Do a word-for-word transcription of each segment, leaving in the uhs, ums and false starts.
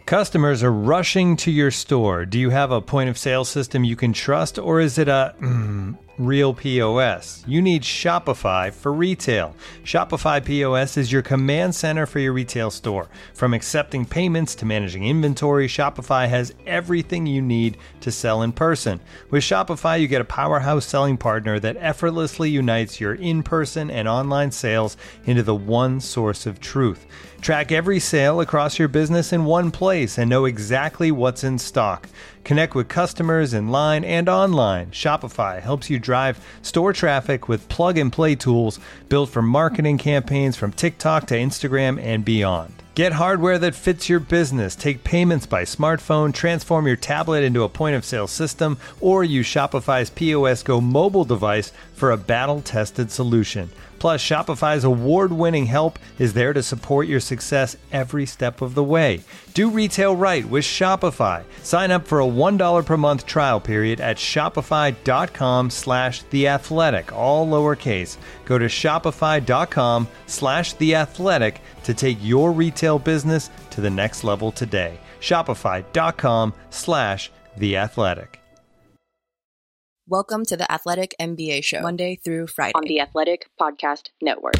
Customers are rushing to your store. Do you have a point of sale system you can trust, or is it a mm, real P O S? You need Shopify for retail. Shopify P O S is your command center for your retail store. From accepting payments to managing inventory, Shopify has everything you need to sell in person. With Shopify, you get a powerhouse selling partner that effortlessly unites your in-person and online sales into the one source of truth. Track every sale across your business in one place and know exactly what's in stock. Connect with customers in line and online. Shopify helps you drive store traffic with plug-and-play tools built for marketing campaigns from TikTok to Instagram and beyond. Get hardware that fits your business. Take payments by smartphone, transform your tablet into a point-of-sale system, or use Shopify's P O S Go mobile device for a battle-tested solution. Plus, Shopify's award-winning help is there to support your success every step of the way. Do retail right with Shopify. Sign up for a one dollar per month trial period at shopify.com slash theathletic, all lowercase. Go to shopify.com slash theathletic to take your retail business to the next level today. Shopify.com slash theathletic. Welcome to the Athletic M B A Show, Monday through Friday on the Athletic Podcast Network.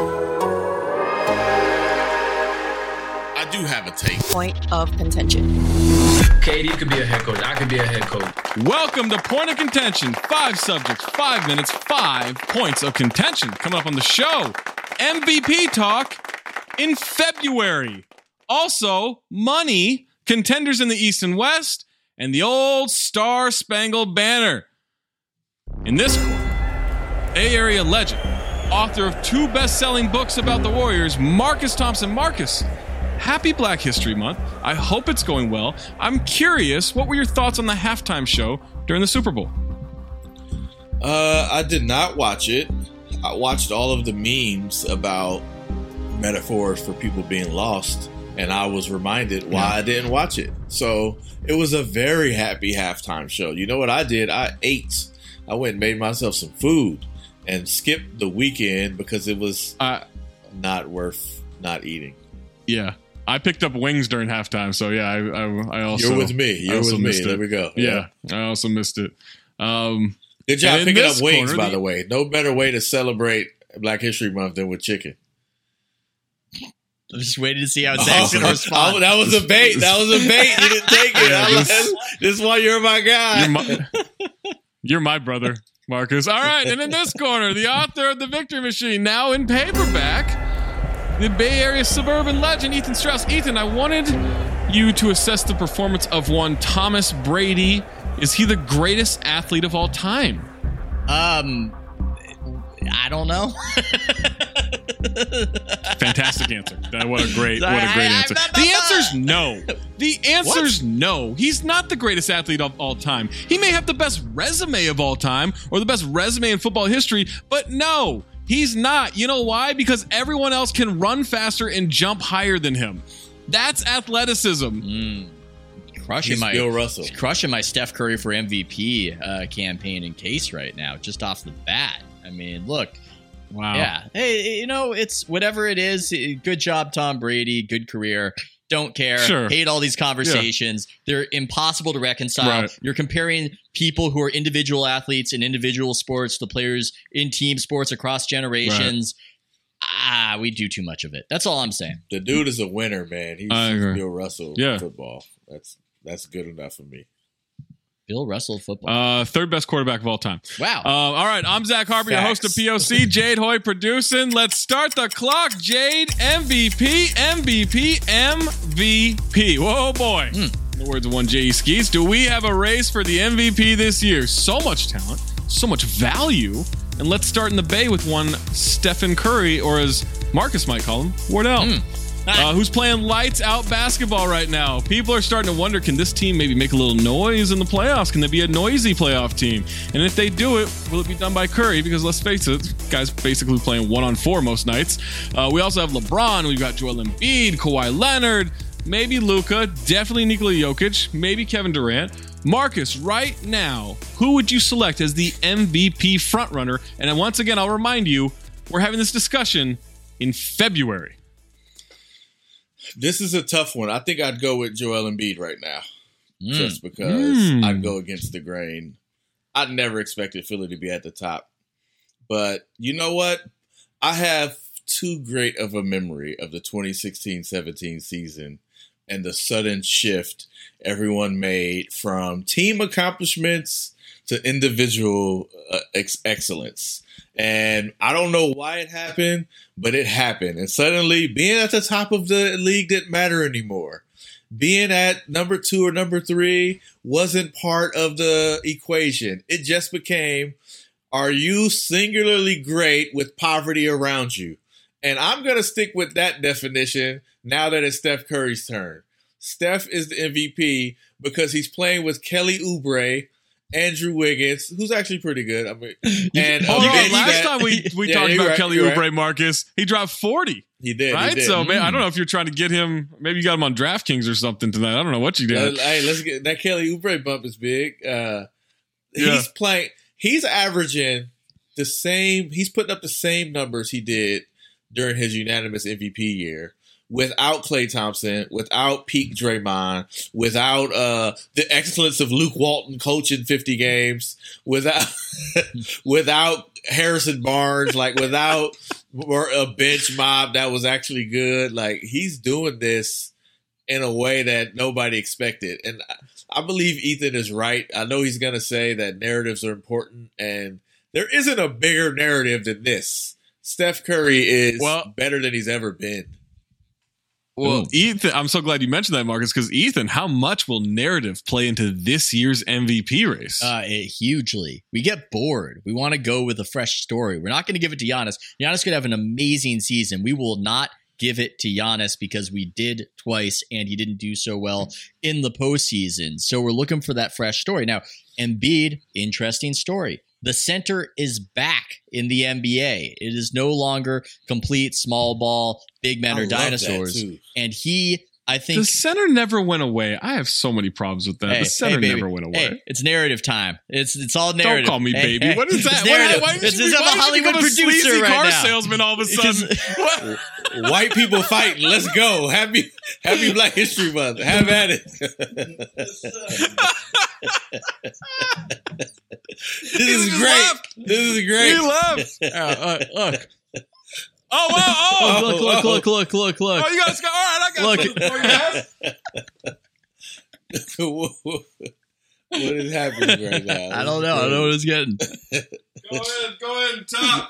I do have a take. Point of contention. K D could be a head coach. I could be a head coach. Welcome to Point of Contention. Five subjects, five minutes, five points of contention. Coming up on the show, M V P talk in February. Also, money, contenders in the East and West, and the old Star-Spangled Banner. In this corner, Bay Area legend, author of two best-selling books about the Warriors, Marcus Thompson. Marcus, happy Black History Month. I hope it's going well. I'm curious, what were your thoughts on the halftime show during the Super Bowl? Uh, I did not watch it. I watched all of the memes about metaphors for people being lost, and I was reminded why yeah. I didn't watch it. So it was a very happy halftime show. You know what I did? I ate. I went and made myself some food and skipped the weekend because it was uh, not worth not eating. Yeah. I picked up wings during halftime, so yeah, I, I, I also... You're with me. You're with me. There we go. Yeah, yeah, I also missed it. Um, Good job picking up wings, corner, by the way. No better way to celebrate Black History Month than with chicken. I'm just waiting to see how Zach's going to respond. Oh, that was a bait. That was a bait. You didn't take it. Yeah, this, this is why you're my guy. You're my, you're my brother, Marcus. All right, and in this corner, the author of The Victory Machine, now in paperback, the Bay Area suburban legend, Ethan Strauss. Ethan, I wanted you to assess the performance of one Thomas Brady. Is he the greatest athlete of all time? Um, I don't know. Fantastic answer. That, what a great, what a great answer. The answer's no. The answer's what? no. He's not the greatest athlete of all time. He may have the best resume of all time or the best resume in football history, but no, he's not. You know why? Because everyone else can run faster and jump higher than him. That's athleticism. Mm. Crushing He's my Bill Russell. Crushing my Steph Curry for M V P uh, campaign in case right now, just off the bat. I mean, look. Wow. Yeah. Hey, you know, it's whatever it is. Good job, Tom Brady. Good career. Don't care. Sure. Hate all these conversations. Yeah. They're impossible to reconcile. Right. You're comparing people who are individual athletes in individual sports to players in team sports across generations. Right. Ah, we do too much of it. That's all I'm saying. The dude is a winner, man. He's Bill Russell yeah. football. That's that's good enough for me. Bill Russell football. Uh, third best quarterback of all time. Wow. Uh, all right. I'm Zach Harper, your host of P O C. Jade Hoy producing. Let's start the clock. Jade, M V P, M V P, M V P. Whoa, boy. Mm. In the words of one J E Skeets, do we have a race for the M V P this year? So much talent, so much value. And let's start in the Bay with one Stephen Curry, or as Marcus might call him, Wardell. Mm. Uh, who's playing lights out basketball right now. People are starting to wonder, can this team maybe make a little noise in the playoffs? Can they be a noisy playoff team? And if they do it, will it be done by Curry? Because let's face it, guys basically playing one on four most nights. Uh, we also have LeBron. We've got Joel Embiid, Kawhi Leonard, maybe Luka, definitely Nikola Jokic, maybe Kevin Durant. Marcus, right now, who would you select as the M V P frontrunner? And then once again, I'll remind you, we're having this discussion in February. This is a tough one. I think I'd go with Joel Embiid right now, Mm. just because Mm. I'd go against the grain. I'd never expected Philly to be at the top. But you know what? I have too great of a memory of the twenty sixteen seventeen season and the sudden shift everyone made from team accomplishments to individual uh, ex- excellence. And I don't know why it happened, but it happened. And suddenly being at the top of the league didn't matter anymore. Being at number two or number three wasn't part of the equation. It just became, are you singularly great with poverty around you? And I'm going to stick with that definition now that it's Steph Curry's turn. Steph is the M V P because he's playing with Kelly Oubre, Andrew Wiggins, who's actually pretty good. I mean, and Hold a on, bench last that- time we, we Yeah, talked you're about right, Kelly you're Oubre, right. Marcus, he dropped forty. He did, Right? he did. So, man, I don't know if you're trying to get him. Maybe you got him on DraftKings or something tonight. I don't know what you Uh, did. hey, let's get that Kelly Oubre bump is big. Uh, Yeah. He's playing. He's averaging the same. He's putting up the same numbers he did during his unanimous M V P year, without Klay Thompson, without peak Draymond, without uh, the excellence of Luke Walton coaching fifty games, without without Harrison Barnes, like without a bench mob that was actually good. Like, he's doing this in a way that nobody expected. And I, I believe Ethan is right. I know he's going to say that narratives are important, and there isn't a bigger narrative than this. Steph Curry is Well- better than he's ever been. Well, Boom. Ethan, I'm so glad you mentioned that, Marcus, because Ethan, how much will narrative play into this year's M V P race? Uh, it, hugely. We get bored. We want to go with a fresh story. We're not going to give it to Giannis. Giannis could have an amazing season. We will not give it to Giannis because we did twice and he didn't do so well in the postseason. So we're looking for that fresh story. Now, Embiid, interesting story. The center is back in the N B A. It is no longer complete small ball, big men I or love that, dinosaurs. too. And he, I think, the center never went away. I have so many problems with that. Hey, the center hey, baby. never went away. Hey, it's narrative time. It's it's all narrative. Don't call me Hey, baby. hey, What is that? It's What- narrative. why did It's you- as if why I'm a did you Hollywood become a producer sleazy right car now. salesman all of a sudden. Because- What? White people fighting. Let's go. Happy Happy Black History Month. Have at it. This is just great. left. This is great. He left. Uh, uh, look. Oh, wow. Oh, Oh, Oh, look, look, oh. look, look, look, look. oh, you guys got. All right, I got Look. something for you guys. What is happening right now? I don't know. I don't know what it's getting. Go ahead. Go ahead and top.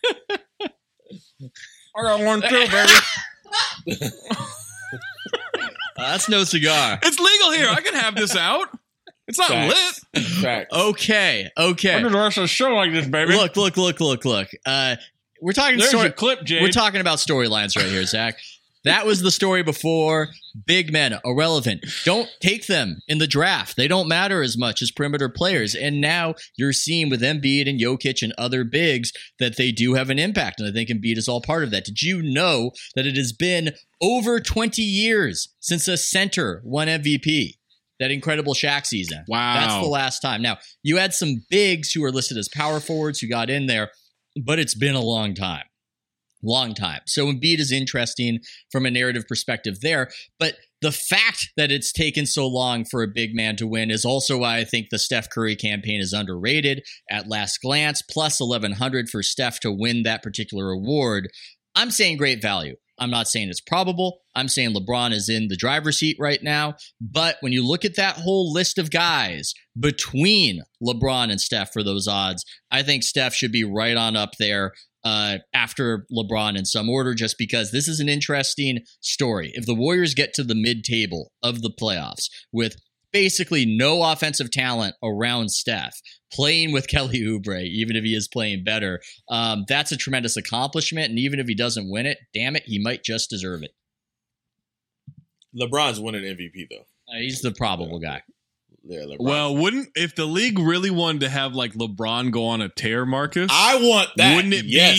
I got one too, baby. Uh, that's no cigar. It's legal here. I can have this out. It's not Facts. lit. Facts. Okay, okay. I'm the rest of the show like this, baby. Look, look, look, look, look. Uh, we're talking. There's story- your clip, Jade. We're talking about storylines right here, Zach. That was the story before. Big men, irrelevant. Don't take them in the draft. They don't matter as much as perimeter players. And now you're seeing with Embiid and Jokic and other bigs that they do have an impact. And I think Embiid is all part of that. Did you know that it has been over twenty years since a center won M V P? That incredible Shaq season. Wow. That's the last time. Now, you had some bigs who are listed as power forwards who got in there, but it's been a long time. Long time. So Embiid is interesting from a narrative perspective there. But the fact that it's taken so long for a big man to win is also why I think the Steph Curry campaign is underrated at last glance. Plus eleven hundred for Steph to win that particular award. I'm saying great value. I'm not saying it's probable. I'm saying LeBron is in the driver's seat right now. But when you look at that whole list of guys between LeBron and Steph for those odds, I think Steph should be right on up there uh, after LeBron in some order, just because this is an interesting story. If the Warriors get to the mid-table of the playoffs with basically no offensive talent around Steph, playing with Kelly Oubre, even if he is playing better, um, that's a tremendous accomplishment. And even if he doesn't win it, damn it, he might just deserve it. LeBron's winning M V P though. Uh, he's the probable guy. Yeah, LeBron. Well, wouldn't if the league really wanted to have like LeBron go on a tear, Marcus? I want that. Wouldn't it yes. be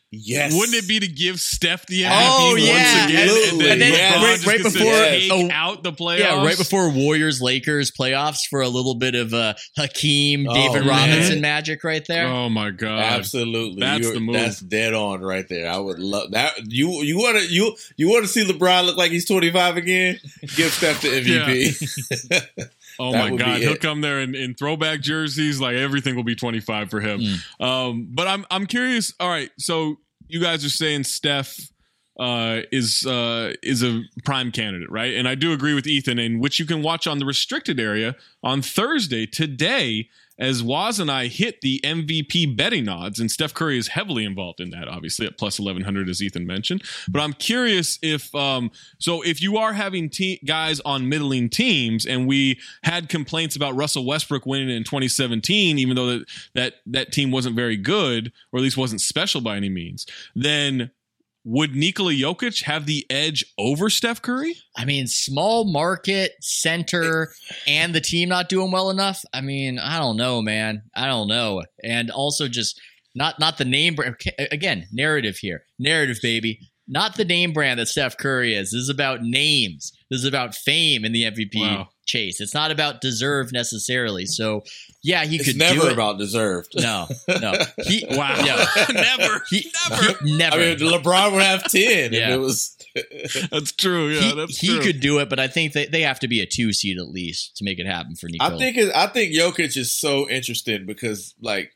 Yes. Wouldn't it be to give Steph the M V P Oh, once yeah. again? And then, And then LeBron right- just right gets to before- take oh, out the playoffs? Yeah, right before Warriors Lakers playoffs for a little bit of uh, Hakeem, Oh, David man. Robinson magic right there. Oh my god! Absolutely, That's You're- the move. That's dead on right there. I would love that. You you want to you you want to see LeBron look like he's twenty-five again? Give Steph the M V P. Oh That my would be god, he'll it. come there in, in throwback jerseys. Like everything will be twenty-five for him. Mm. Um, but I'm I'm curious. All right, so you guys are saying Steph uh, is uh, is a prime candidate, right? And I do agree with Ethan, in which you can watch on the restricted area on Thursday today, as Waz and I hit the M V P betting odds, and Steph Curry is heavily involved in that, obviously at plus eleven hundred, as Ethan mentioned. But I'm curious if, um, so if you are having te- guys on middling teams, and we had complaints about Russell Westbrook winning in twenty seventeen, even though that that, that team wasn't very good, or at least wasn't special by any means, then would Nikola Jokic have the edge over Steph Curry? I mean, small market center and the team not doing well enough. I mean, I don't know, man. I don't know. And also just not not the name brand. Again, narrative here. Narrative, baby. Not the name brand that Steph Curry is. This is about names. This is about fame in the M V P Wow. chase. It's not about deserve necessarily. So, yeah, he It's could never do it. about deserved. No, no. He, Wow. Yeah. Never. He, Never. he- never. I mean, LeBron would have ten Yeah. if it was. That's true. Yeah, he, that's he true. could do it, but I think they, they have to be a two seed at least to make it happen for Nikola. I think it, I think Jokic is so interesting because, like,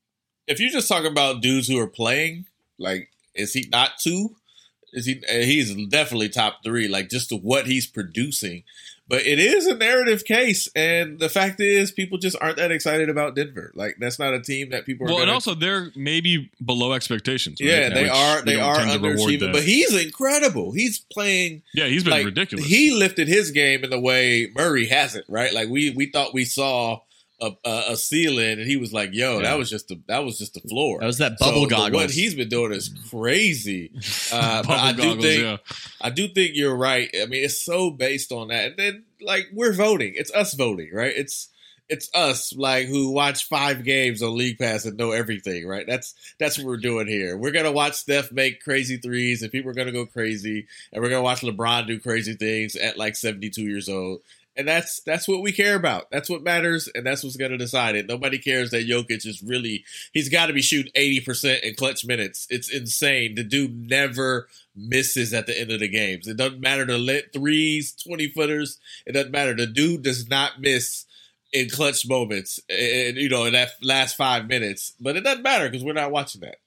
if you just talk about dudes who are playing, like, is he not two? Is he? uh, He's definitely top three. Like, just to what he's producing. But it is a narrative case, and the fact is, people just aren't that excited about Denver. Like, that's not a team that people are. Well, gonna, and also they're maybe below expectations. Right? yeah, they Which are. we They don't are tend to reward underachieving. that. But he's incredible. He's playing. yeah, he's been like, ridiculous. He lifted his game in the way Murray hasn't, right? Like we we thought we saw a, a, a ceiling, and he was like, "Yo, Yeah. that was just the that was just the floor." That was that bubble so, but goggles. What he's been doing is crazy. Uh, but Bubble I do goggles, think yeah. I do think you're right. I mean, it's so based on that, and then like we're voting. It's us voting, right? It's it's us like who watch five games on League Pass and know everything, right? That's that's what we're doing here. We're gonna watch Steph make crazy threes, and people are gonna go crazy, and we're gonna watch LeBron do crazy things at like seventy-two years old. And that's that's what we care about. That's what matters, and that's what's going to decide it. Nobody cares that Jokic is really – he's got to be shooting eighty percent in clutch minutes. It's insane. The dude never misses at the end of the games. It doesn't matter to let threes, twenty-footers. It doesn't matter. The dude does not miss in clutch moments, and, you know, in that last five minutes. But it doesn't matter because we're not watching that.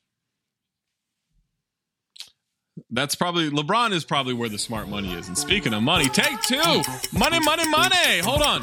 That's probably LeBron is probably where the smart money is. And speaking of money, take two. Money, money, money. Hold on.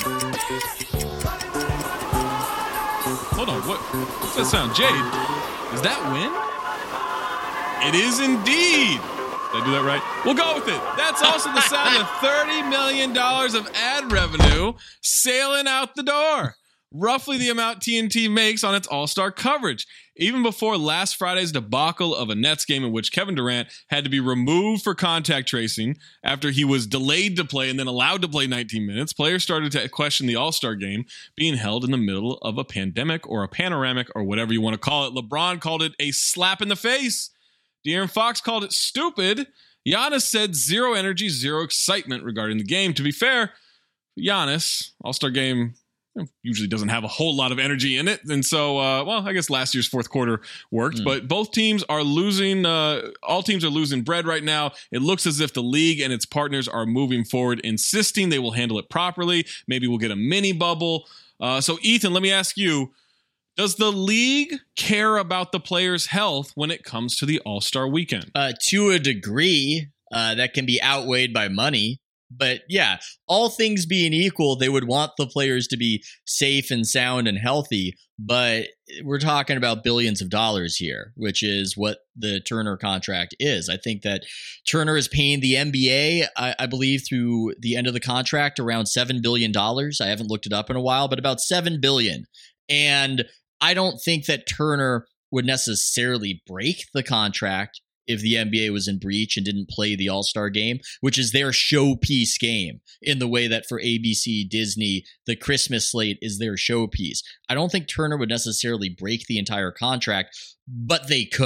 Hold on. What? What's that sound, Jade? Is that win? It is indeed. Did I do that right? We'll go with it. That's also the sound of thirty million dollars of ad revenue sailing out the door. Roughly the amount T N T makes on its All-Star coverage. Even before last Friday's debacle of a Nets game in which Kevin Durant had to be removed for contact tracing after he was delayed to play and then allowed to play nineteen minutes, players started to question the All-Star game being held in the middle of a pandemic or a panoramic or whatever you want to call it. LeBron called it a slap in the face. De'Aaron Fox called it stupid. Giannis said zero energy, zero excitement regarding the game. To be fair, Giannis, All-Star game usually doesn't have a whole lot of energy in it. And so, uh, well, I guess last year's fourth quarter worked, mm. but both teams are losing. Uh, all teams are losing bread right now. It looks as if the league and its partners are moving forward, insisting they will handle it properly. Maybe we'll get a mini bubble. Uh, so, Ethan, let me ask you, does the league care about the players' health when it comes to the All-Star weekend? Uh, to a degree, uh, that can be outweighed by money. But yeah, all things being equal, they would want the players to be safe and sound and healthy. But we're talking about billions of dollars here, which is what the Turner contract is. I think that Turner is paying the N B A, I, I believe, through the end of the contract around seven billion dollars. I haven't looked it up in a while, but about seven billion dollars. And I don't think that Turner would necessarily break the contract if the N B A was in breach and didn't play the All-Star game, which is their showpiece game, in the way that for A B C, Disney, the Christmas slate is their showpiece. I don't think Turner would necessarily break the entire contract, but they could.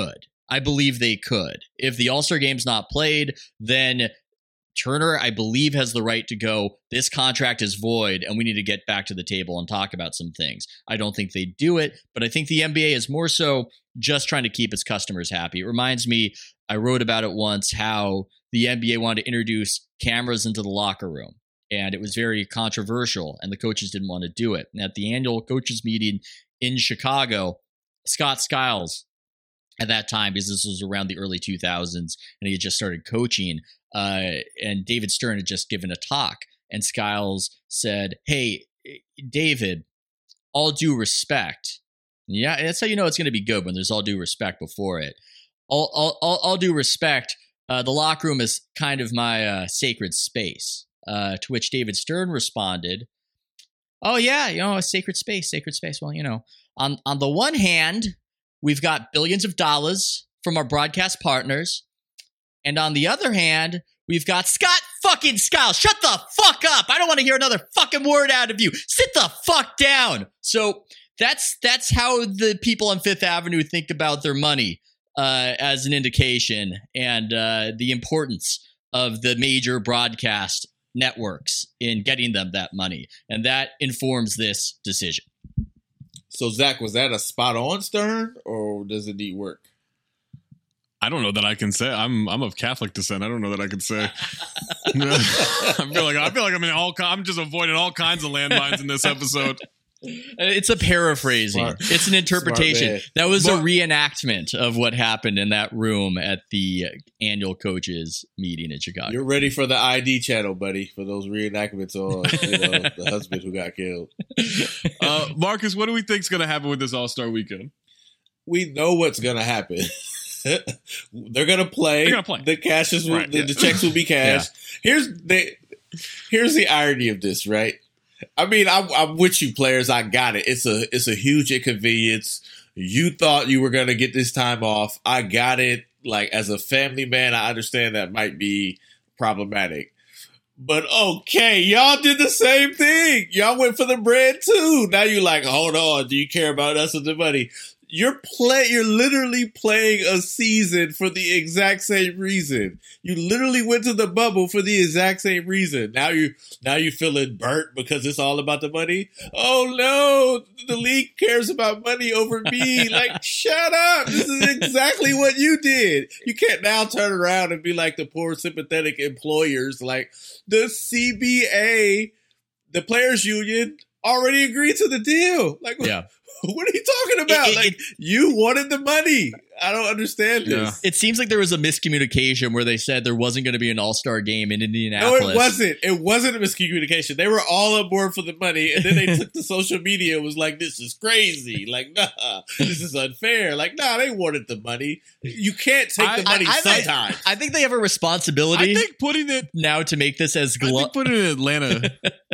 I believe they could. If the All-Star game's not played, then Turner, I believe, has the right to go, this contract is void, and we need to get back to the table and talk about some things. I don't think they do it, but I think the N B A is more so just trying to keep its customers happy. It reminds me, I wrote about it once, how the N B A wanted to introduce cameras into the locker room, and it was very controversial, and the coaches didn't want to do it. And at the annual coaches meeting in Chicago, Scott Skiles, at that time, because this was around the early two thousands, and he had just started coaching, uh, and David Stern had just given a talk, and Skiles said, hey, David, all due respect. Yeah, that's how you know it's going to be good, when there's all due respect before it. All, all, all, all due respect, uh, the locker room is kind of my uh, sacred space. Uh, to which David Stern responded, oh, yeah, you know, a sacred space, sacred space. Well, you know, on, on the one hand, we've got billions of dollars from our broadcast partners. And on the other hand, we've got Scott fucking Skiles. Shut the fuck up. I don't want to hear another fucking word out of you. Sit the fuck down. So that's that's how the people on Fifth Avenue think about their money, uh, as an indication, and uh, the importance of the major broadcast networks in getting them that money. And that informs this decision. So, Zach, was that a spot on Stern, or does it need work? I don't know that I can say. I'm I'm of Catholic descent. I don't know that I can say. I feel like I feel like I'm in all. I'm just avoiding all kinds of landmines in this episode. It's a paraphrasing. Smart. It's an interpretation. That was But, a reenactment of what happened in that room at the annual coaches meeting in Chicago. You're ready for the I D channel, buddy, for those reenactments on you know, the husband who got killed. uh, Marcus, what do we think is going to happen with this All-Star weekend? We know what's going to happen. They're going to play. They're gonna play. The cashes, will, Right, the, yeah. the checks will be cashed. Yeah. Here's the here's the irony of this, right? I mean, I'm, I'm with you, players. I got it. It's a it's a huge inconvenience. You thought you were going to get this time off. I got it. Like, as a family man, I understand that might be problematic. But okay, y'all did the same thing. Y'all went for the bread too. Now you're like, hold on, do you care about us or the money? You're play. You're literally playing a season for the exact same reason. You literally went to the bubble for the exact same reason. Now you, now you feeling burnt because it's all about the money. Oh no, the league cares about money over me. Like, shut up. This is exactly what you did. You can't now turn around and be like the poor sympathetic employers. Like, the C B A, the players union, already agreed to the deal. Like, Yeah. what are you talking about? It- it- like, it- you wanted the money. I don't understand Yeah. this. It seems like there was a miscommunication where they said there wasn't going to be an All-Star game in No, Indianapolis. it wasn't. It wasn't a miscommunication. They were all on board for the money, and then they took to social media and was like, this is crazy. Like, nah, this is unfair. Like, nah, they wanted the money. You can't take I- the money I- I think- sometimes. I think they have a responsibility I think putting it. now to make this as I glo- think putting it in Atlanta.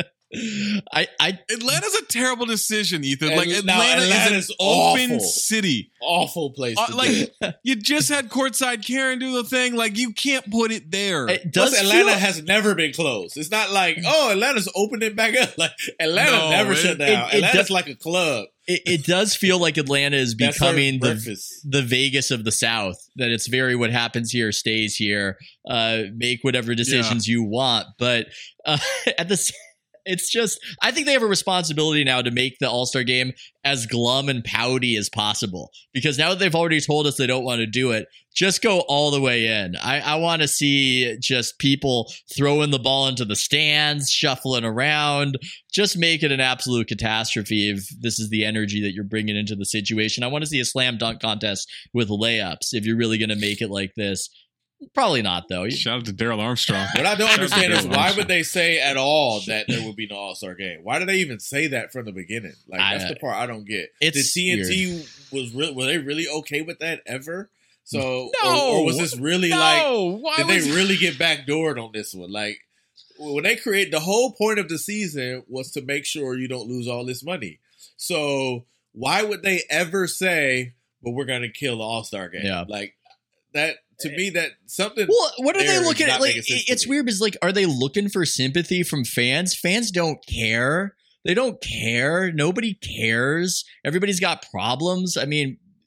I, I Atlanta's a terrible decision, Ethan. And Like, now Atlanta is Atlanta's an open awful. city. Awful place Uh, to do like, it. you just had courtside Karen do the thing. Like, you can't put it there. it does Plus, Atlanta feel, has never been closed. It's not like, oh, Atlanta's opening back up. Like, Atlanta No, never it- shut down. it- it Atlanta's does- like a club. it, it does feel like Atlanta is That's becoming our the breakfast. the Vegas of the South. That it's very what happens here stays here. Uh, make whatever decisions you want, but uh, at the same it's just, I think they have a responsibility now to make the All-Star game as glum and pouty as possible. Because now that they've already told us they don't want to do it, just go all the way in. I, I want to see just people throwing the ball into the stands, shuffling around, just make it an absolute catastrophe if this is the energy that you're bringing into the situation. I want to see a slam dunk contest with layups if you're really going to make it like this. Probably not, though. Shout out to Daryl Armstrong. What I don't Shout out to understand is Daryl why Armstrong. would they say at all that there would be no All-Star game? Why did they even say that from the beginning? Like, that's I- the part I don't get. It's Did T N T was re- were they really okay with that ever? So, No! or, or was this really no, like? why Did was they really get backdoored on this one? Like, when they create the whole point of the season was to make sure you don't lose all this money. So why would they ever say, "But we're going to kill the All-Star game"? Yeah. Like that to me, that something. Well, what are there they is looking not at? Like, making sense to it's me. weird because, like, are they looking for sympathy from fans? Fans don't care. They don't care. Nobody cares. Everybody's got problems. I mean,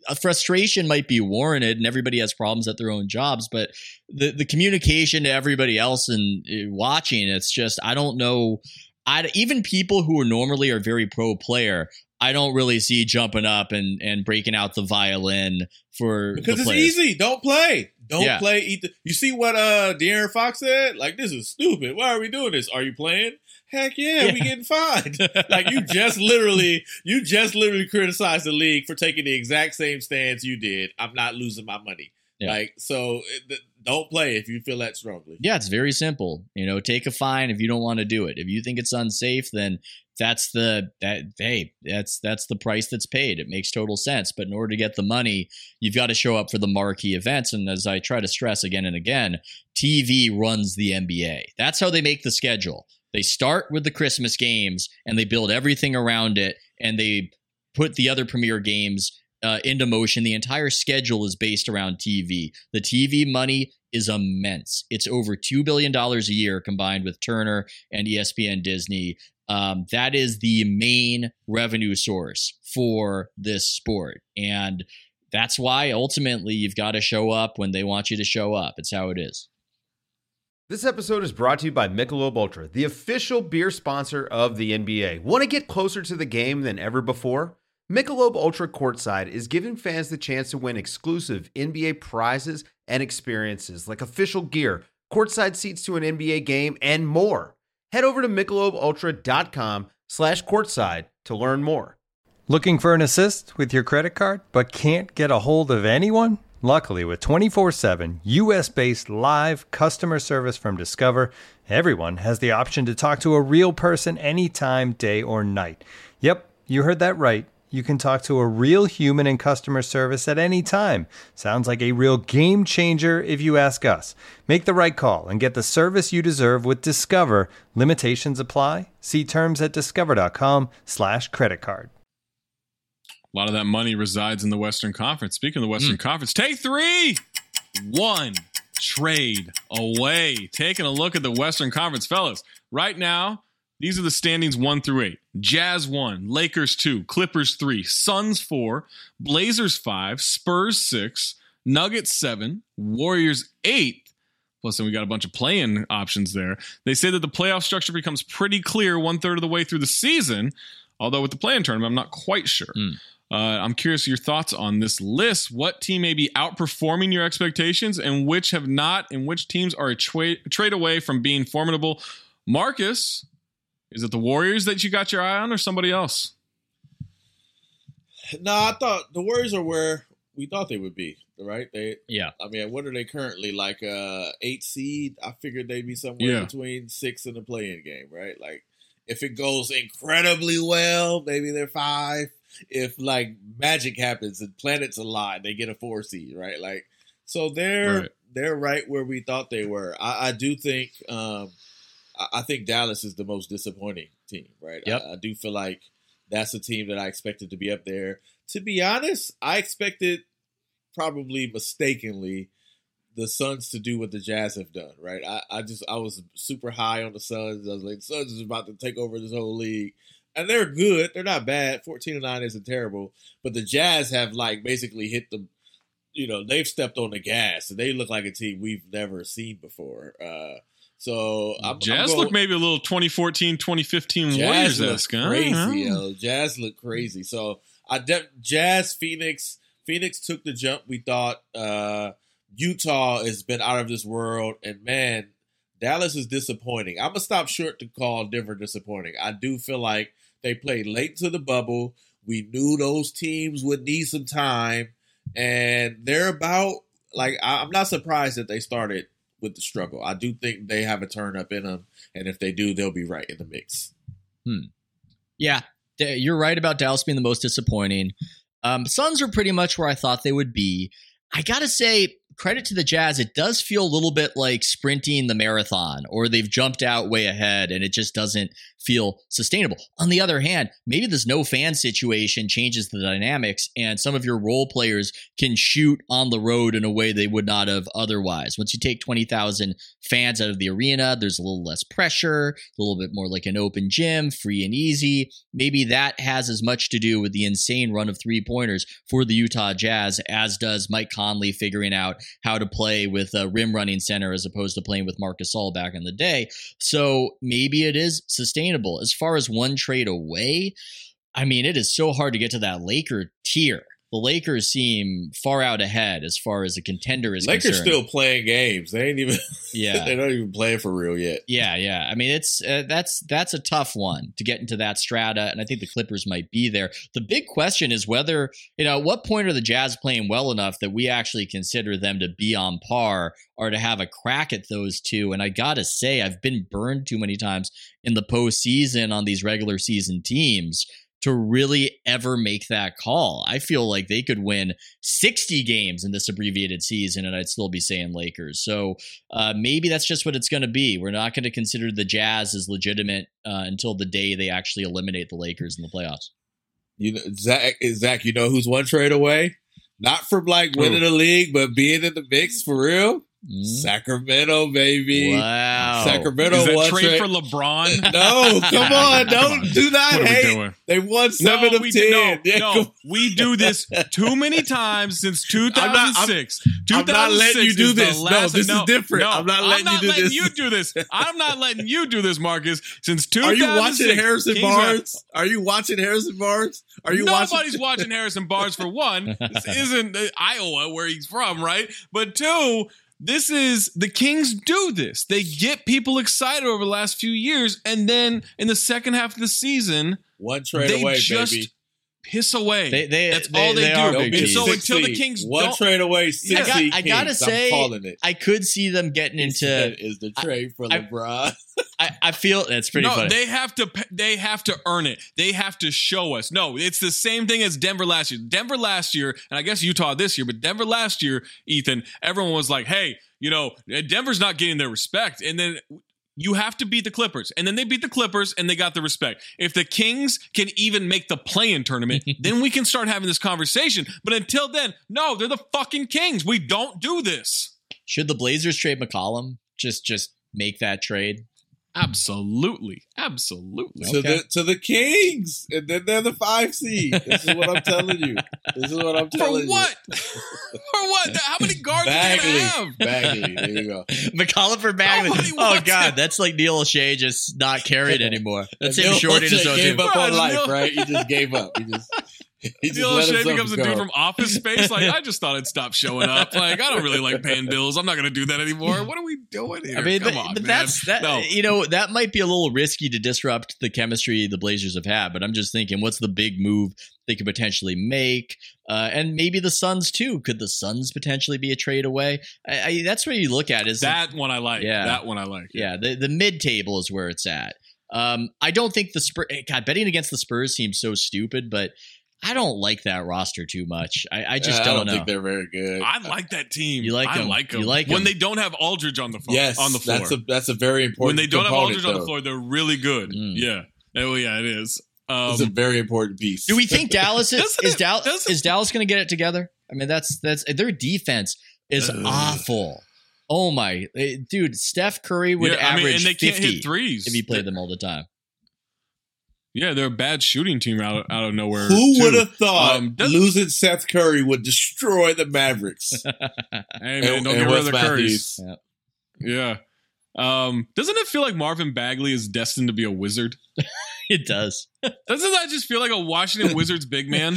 a frustration might be warranted, and everybody has problems at their own jobs, but the, the communication to everybody else and uh, watching, it's just, I don't know. I, even people who are normally are very pro player, I don't really see jumping up and, and breaking out the violin for because the it's players. easy. Don't play. Don't Yeah. play. Eat the, you see what uh De'Aaron Fox said? Like, this is stupid. Why are we doing this? Are you playing? Heck yeah, Yeah. we getting fined. Like, you just literally, you just literally criticized the league for taking the exact same stance you did. I'm not losing my money. Yeah. Like, so it, don't play if you feel that strongly. Yeah, it's very simple. You know, take a fine if you don't want to do it. If you think it's unsafe, then that's the that hey, that's that's the price that's paid. It makes total sense. But in order to get the money, you've got to show up for the marquee events. And as I try to stress again and again, T V runs the N B A. That's how they make the schedule. They start with the Christmas games and they build everything around it, and they put the other premier games uh, into motion. The entire schedule is based around T V. The T V money is immense. It's over two billion dollars a year combined with Turner and E S P N Disney. Um, that is the main revenue source for this sport. And that's why ultimately you've got to show up when they want you to show up. It's how it is. This episode is brought to you by Michelob Ultra, the official beer sponsor of the N B A. Want to get closer to the game than ever before? Michelob Ultra Courtside is giving fans the chance to win exclusive N B A prizes and experiences like official gear, courtside seats to an N B A game, and more. Head over to michelobultra.com slash courtside to learn more. Looking for an assist with your credit card but can't get a hold of anyone? Luckily, with twenty-four seven U S-based live customer service from Discover, everyone has the option to talk to a real person anytime, day or night. Yep, you heard that right. You can talk to a real human in customer service at any time. Sounds like a real game changer if you ask us. Make the right call and get the service you deserve with Discover. Limitations apply. See terms at discover.com slash credit card. A lot of that money resides in the Western Conference. Speaking of the Western mm. Conference, take three. One trade away. Taking a look at the Western Conference, fellas. Right now, these are the standings one through eight. Jazz one, Lakers two, Clippers three, Suns four, Blazers five, Spurs six, Nuggets seven, Warriors eight. Plus, then we got a bunch of play-in options there. They say that the playoff structure becomes pretty clear one third of the way through the season. Although with the play-in tournament, I'm not quite sure. Mm. Uh, I'm curious your thoughts on this list. What team may be outperforming your expectations and which have not, and which teams are a tra- trade away from being formidable? Marcus, is it the Warriors that you got your eye on or somebody else? No, I thought the Warriors are where we thought they would be, right? They, yeah. I mean, what are they currently? Like uh, eight seed? I figured they'd be somewhere yeah. between six and the play-in game, right? Like, if it goes incredibly well, maybe they're five. If, like, magic happens and planets align, they get a four seed, right? Like, so they're right. they're right where we thought they were. I, I do think um, I, I think Dallas is the most disappointing team, right? Yep. I, I do feel like that's a team that I expected to be up there. To be honest, I expected probably mistakenly the Suns to do what the Jazz have done, right? I, I just I was super high on the Suns. I was like, the Suns is about to take over this whole league. And they're good. They're not bad. fourteen and nine isn't terrible. But the Jazz have, like, basically hit the, you know, they've stepped on the gas. And they look like a team we've never seen before. Uh, so I'm, Jazz I'm going, look maybe a little twenty fourteen, twenty fifteen Warriors-esque. Jazz look crazy, yo. Jazz look crazy. So I de- Jazz, Phoenix. Phoenix took the jump. We thought uh, Utah has been out of this world. And, man, Dallas is disappointing. I'm going to stop short to call Denver disappointing. I do feel like they played late to the bubble. We knew those teams would need some time. And they're about, like, I'm not surprised that they started with the struggle. I do think they have a turn up in them. And if they do, they'll be right in the mix. Hmm. Yeah, you're right about Dallas being the most disappointing. Um, Suns are pretty much where I thought they would be. I got to say, credit to the Jazz, it does feel a little bit like sprinting the marathon, or they've jumped out way ahead and it just doesn't feel sustainable. On the other hand, maybe this no fan situation changes the dynamics and some of your role players can shoot on the road in a way they would not have otherwise. Once you take twenty thousand fans out of the arena, there's a little less pressure, a little bit more like an open gym, free and easy. Maybe that has as much to do with the insane run of three-pointers for the Utah Jazz as does Mike Conley figuring out how to play with a rim running center as opposed to playing with Marc Gasol back in the day. So maybe it is sustainable. As far as one trade away, I mean, it is so hard to get to that Laker tier. The Lakers seem far out ahead as far as a contender is Lakers concerned. still playing games. They ain't even. Yeah, they're not even playing for real yet. Yeah, yeah. I mean, it's uh, that's that's a tough one to get into that strata, and I think the Clippers might be there. The big question is whether, you know, at what point are the Jazz playing well enough that we actually consider them to be on par or to have a crack at those two? And I gotta say, I've been burned too many times in the postseason on these regular season teams to really ever make that call. I feel like they could win sixty games in this abbreviated season and I'd still be saying Lakers. So uh, maybe that's just what it's going to be. We're not going to consider the Jazz as legitimate uh, until the day they actually eliminate the Lakers in the playoffs. You know, Zach, Zach, you know who's one trade away? Not from like winning the league, but being in the mix for real? Mm. Sacramento, baby. Wow. Sacramento Is that won trade trade for LeBron? No, come on. Don't on. do that. What are we Hey, doing? they won seven no, of we ten. No, yeah, no, we do this too many times since two thousand six. I'm, I'm not letting you do this. Last, no, this no, is different. No, I'm not letting I'm not you do letting this. you do this. I'm not letting you do this, Marcus. Since two Are thousand six. you watching Harrison Kings Barnes? Are, are you watching Harrison Barnes? Are you Nobody's watching? watching Harrison Barnes for one. This isn't Iowa where he's from, right? But two, this is the Kings do this. They get people excited over the last few years, and then in the second half of the season, one trade they away, just baby. Piss away. They, they, That's they, all they, they do. Are And big so Kings. until the Kings one don't, trade away, six I, got, Kings. I gotta say, I'm calling it. I could see them getting into. That is the trade for I, LeBron. I, I feel that's pretty no, funny. they have to. They have to earn it. They have to show us. No, it's the same thing as Denver last year. Denver last year, and I guess Utah this year, but Denver last year, Ethan. Everyone was like, "Hey, you know, Denver's not getting their respect," and then. You have to beat the Clippers. And then they beat the Clippers and they got the respect. If the Kings can even make the play-in tournament, then we can start having this conversation. But until then, no, they're the fucking Kings. We don't do this. Should the Blazers trade McCollum? Just just make that trade? Absolutely. Absolutely. To Okay. the to the Kings. And then they're the five seed. This is what I'm telling you. This is what I'm For telling what? For what? How many guards Bagley. are they gonna have? Bagley. There you go. McCollum for Bagley. Nobody Oh, wants God. him. That's like Neil O'Shea just not carried anymore. That's him Neil shorting his O'Shea own gave team. up on Bro, life, Neil- right? He just gave up. He just he just Neil let O'Shea himself becomes a go. dude from Office Space. Like, I just thought I'd stop showing up. Like, I don't really like paying bills. I'm not going to do that anymore. What are we doing here? I mean, Come but, on, but man. that's that. No. You know, that might be a little risky to disrupt the chemistry the Blazers have had. But I'm just thinking, what's the big move they could potentially make? Uh, and maybe the Suns too. Could the Suns potentially be a trade away? I, I, that's where you look at is That one I like. Yeah. That one I like. Yeah, the the mid table is where it's at. Um, I don't think the Spurs. God, betting against the Spurs seems so stupid, but I don't like that roster too much. I, I just Yeah, don't, I don't know. think they're very good. I like that team. You like I 'em. like them. You like when 'em. they don't have Aldridge on the floor. yes, on the floor. that's a that's a very important. when they don't have component, Aldridge on the though. floor, they're really good. Mm. Yeah. Oh yeah, it is. Um, It's a very important piece. Do we think Dallas is Doesn't is, it- Dal- doesn't- is Dallas going to get it together? I mean, that's that's their defense is Ugh. awful. Oh my, eh, dude! Steph Curry would yeah, I mean, average and they can't fifty hit threes if he played them all the time. Yeah, they're a bad shooting team out, out of nowhere. Who too. would have thought Um, does- losing Seth Curry would destroy the Mavericks? Hey man, And- don't and get rid of Wes the Matthews. Currys. Yeah. Um, doesn't it feel like Marvin Bagley is destined to be a wizard? It does. Doesn't that just feel like a Washington Wizards big man?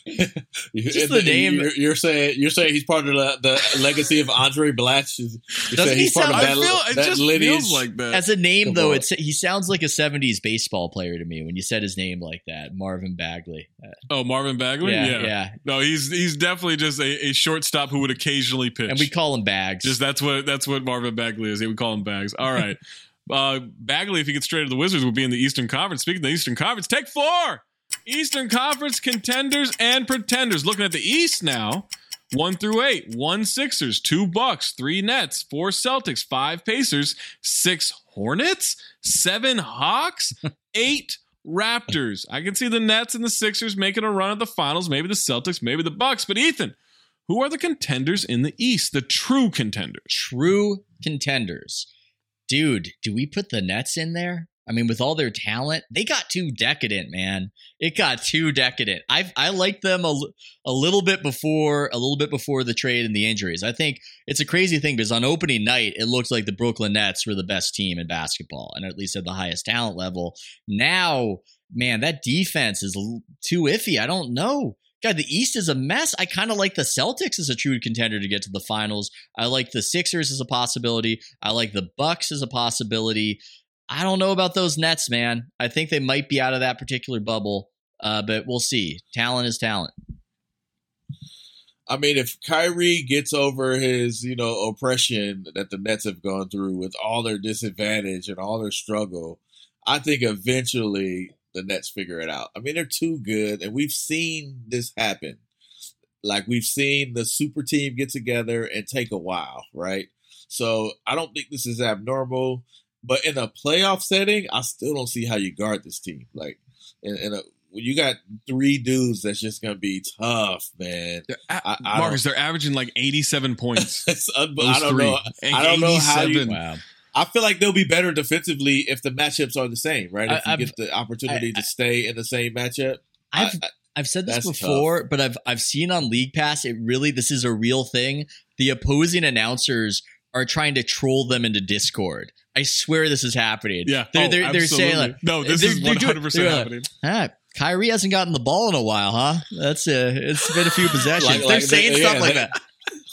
Just the name- You're, you're saying you're saying he's part of the, the legacy of Andre Blatch. You're Doesn't saying he he's part sound- of I that, feel it that just lineage. feels like that. As a name, Come though, on. it's he sounds like a seventies baseball player to me when you said his name like that, Marvin Bagley. Uh, Oh, Marvin Bagley? yeah, Yeah. yeah, No, he's he's definitely just a, a shortstop who would occasionally pitch. and we call him Bags. just that's what that's what Marvin Bagley is. He would call him Bags. All right. uh, Bagley, if he gets straight to the Wizards, would be in the Eastern Conference. Speaking of the Eastern Conference, take four. Eastern Conference contenders and pretenders. Looking at the East now, One through eight, one Sixers, two Bucks, three Nets, four Celtics, five Pacers, six Hornets, seven Hawks, eight Raptors. I can see the Nets and the Sixers making a run at the finals, maybe the Celtics, maybe the Bucks. But Ethan, who are the contenders in the East? The true contenders. True contenders. Dude, do we put the Nets in there? I mean, with all their talent, they got too decadent, man. It got too decadent. I I liked them a, a little bit before, a little bit before the trade and the injuries. I think it's a crazy thing because on opening night, it looked like the Brooklyn Nets were the best team in basketball, and at least at the highest talent level. Now, man, that defense is too iffy. I don't know. God, the East is a mess. I kind of like the Celtics as a true contender to get to the finals. I like the Sixers as a possibility. I like the Bucks as a possibility. I don't know about those Nets, man. I think they might be out of that particular bubble, uh, but we'll see. Talent is talent. I mean, if Kyrie gets over his, you know, oppression that the Nets have gone through with all their disadvantage and all their struggle, I think eventually the Nets figure it out. I mean, they're too good, and we've seen this happen. Like, we've seen the super team get together and take a while, right? So I don't think this is abnormal. But in a playoff setting, I still don't see how you guard this team. Like, in, in a, when you got three dudes, that's just going to be tough, man. A- I, I Marcus, they're averaging like eighty-seven points. It's un- I don't three. know. I don't know how you. Wow. I feel like they'll be better defensively if the matchups are the same, right? If I, you I've, get the opportunity I, to stay in the same matchup. I've I, I've said this that's before, tough. but I've I've seen on League Pass. It really this is a real thing. The opposing announcers are trying to troll them into Discord. I swear this is happening. Yeah. They're, Oh, they're, they're saying like, no, this they're, is they're one hundred percent doing- happening. Ah, Kyrie hasn't gotten the ball in a while, huh? That's uh, it's been a few possessions. Like- they're like saying they- stuff yeah, like they- that.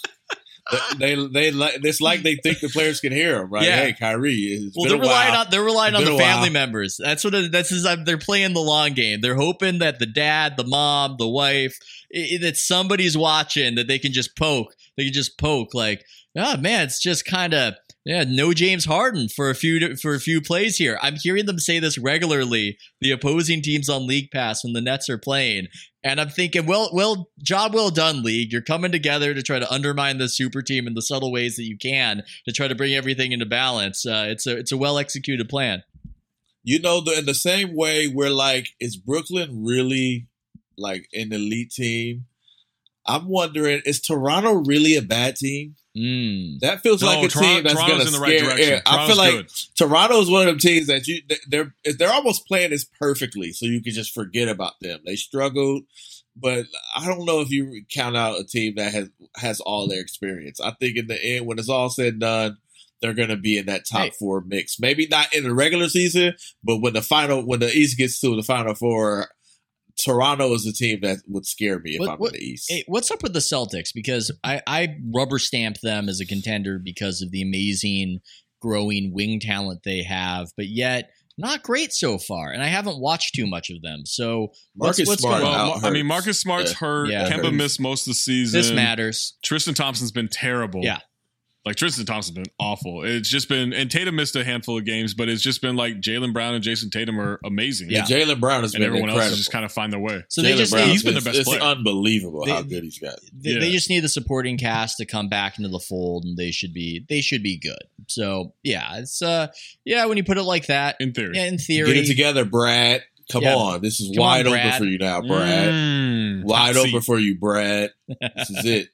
They they like it's like they think the players can hear them, right? Yeah. Hey, Kyrie. It's Well, been they're a relying while. on they're relying It's on been the a family while. members. That's what it, this is. They're playing the long game. They're hoping that the dad, the mom, the wife, i- that somebody's watching that they can just poke. They can just poke like, oh man, it's just kind of yeah, no James Harden for a few for a few plays here. I'm hearing them say this regularly. The opposing teams on League Pass when the Nets are playing. And I'm thinking, well, well, job well done, League. You're coming together to try to undermine the super team in the subtle ways that you can to try to bring everything into balance. Uh, it's a it's a well executed plan. You know, the, in the same way, we're like, is Brooklyn really like an elite team? I'm wondering, is Toronto really a bad team? Mm. That feels No, like a Toronto- team that's going Toronto's to in the right scare. direction. yeah, I feel Toronto's like good. Toronto is one of them teams that you they're they're almost playing this perfectly, so you can just forget about them. They struggled, but I don't know if you count out a team that has has all their experience. I think in the end, when it's all said and done, they're going to be in that top Hey. four mix. Maybe not in the regular season, but when the final when the East gets to the final four, Toronto is a team that would scare me if What- I'm what- in the East. Hey, what's up with the Celtics? Because I, I rubber stamp them as a contender because of the amazing growing wing talent they have, but yet not great so far. And I haven't watched too much of them. So what's, Marcus what's Smart going on? out Well, I mean, hurts. Marcus Smart's Yeah. hurt. Yeah, Kemba hurts. missed most of the season. This matters. Tristan Thompson's been terrible. Yeah. Like, Tristan Thompson's been awful. It's just been, and Tatum missed a handful of games, but it's just been like Jaylen Brown and Jason Tatum are amazing. Yeah. Jaylen Brown has And been everyone incredible. else has just kind of find their way. So they Jaylen just Brown's need, he's been the best it's player. unbelievable They- how good he's got. they, Yeah. they just need the supporting cast to come back into the fold, and they should be they should be good. So yeah, it's uh yeah when you put it like that, In theory. yeah, in theory, Get it together, Brad. Come Yeah. on. This is Come on, wide open Brad. for you now, Brad. Mm, Wide hot open seat. for you, Brad. This is it.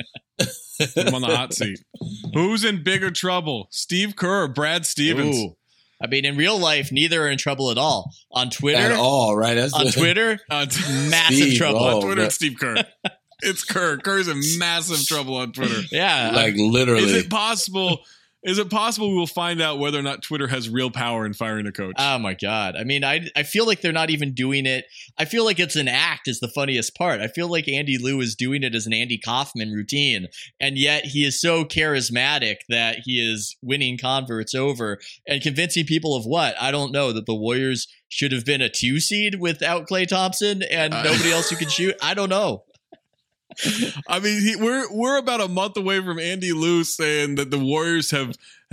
Put him on the hot seat. Who's in bigger trouble, Steve Kerr or Brad Stevens? Ooh. I mean, in real life, neither are in trouble at all. On Twitter, At all, right? That's on the- Twitter, Uh, t- massive Steve, trouble. oh. on Twitter, no. it's Steve Kerr. It's Kerr. Kerr's in massive trouble on Twitter. Yeah, like literally. Is it possible? Is it possible we will find out whether or not Twitter has real power in firing a coach? oh my god. I mean, I I feel like they're not even doing it. I feel like it's an act. Is the funniest part. I feel like Andy Liu is doing it as an Andy Kaufman routine, and yet he is so charismatic that he is winning converts over and convincing people of what I don't know that the Warriors should have been a two seed without Klay Thompson and Uh, nobody else who can shoot. I don't know. I mean, he, we're we're about a month away from Andy Liu saying that the Warriors have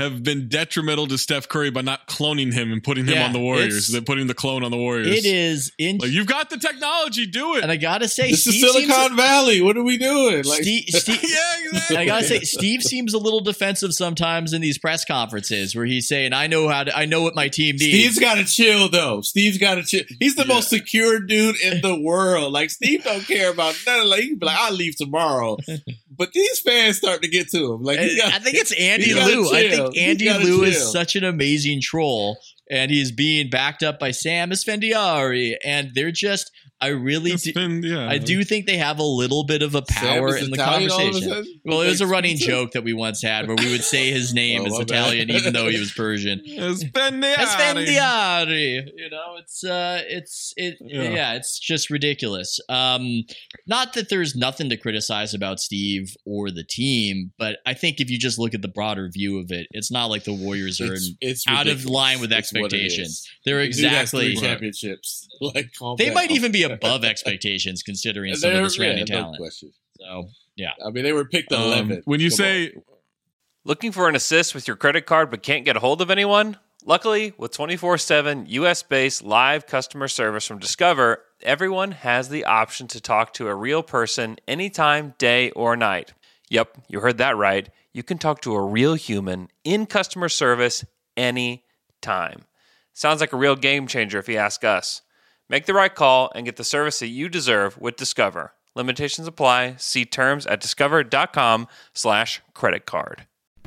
have been detrimental to Steph Curry by not cloning him and putting him Yeah, on the Warriors. They're putting the clone on the Warriors. It is in, like, you've got the technology, do it. and I gotta say, This Steve is Silicon seems, Valley. What are we doing? Like, Steve, Steve, yeah, exactly. I gotta say, Steve seems a little defensive sometimes in these press conferences where he's saying, "I know how to, I know what my team needs." Steve's got to chill though. Steve's got to chill. He's the Yeah. most secure dude in the world. Like Steve don't care about nothing. Like he can be like, I'll leave tomorrow. But these fans start to get to him. Like he got, I think it's Andy he gotta Liu. I chill. think He Andy gotta Liu is chill. such an amazing troll, and he's being backed up by Sam Esfandiari, and they're just. I really It's do. been- yeah. I do think they have a little bit of a power Sam is in the Italian all of a conversation. sudden? Well, it was a Like, running joke that we once had where we would say his name Oh, is my bad. Italian even though he was Persian. Esfandiari. Esfandiari, you know, it's uh, it's it, Yeah. yeah. it's just ridiculous. Um, not that there's nothing to criticize about Steve or the team, but I think if you just look at the broader view of it, it's not like the Warriors are It's, in, it's out of ridiculous. line with It's what it expectations. is. They're The dude has exactly. three championships. Like calm They down. might even be above expectations considering some of They're- the surrounding yeah, no talent. question. So yeah, I mean, they were picked Um, eleventh. when you Come say on. Looking for an assist with your credit card but can't get a hold of anyone? Luckily, with twenty-four seven U S-based live customer service from Discover, everyone has the option to talk to a real person anytime, day or night. Yep, you heard that right. You can talk to a real human in customer service anytime. Sounds like a real game changer if you ask us. Make the right call and get the service that you deserve with Discover. Limitations apply. See terms at discover.com slash credit card.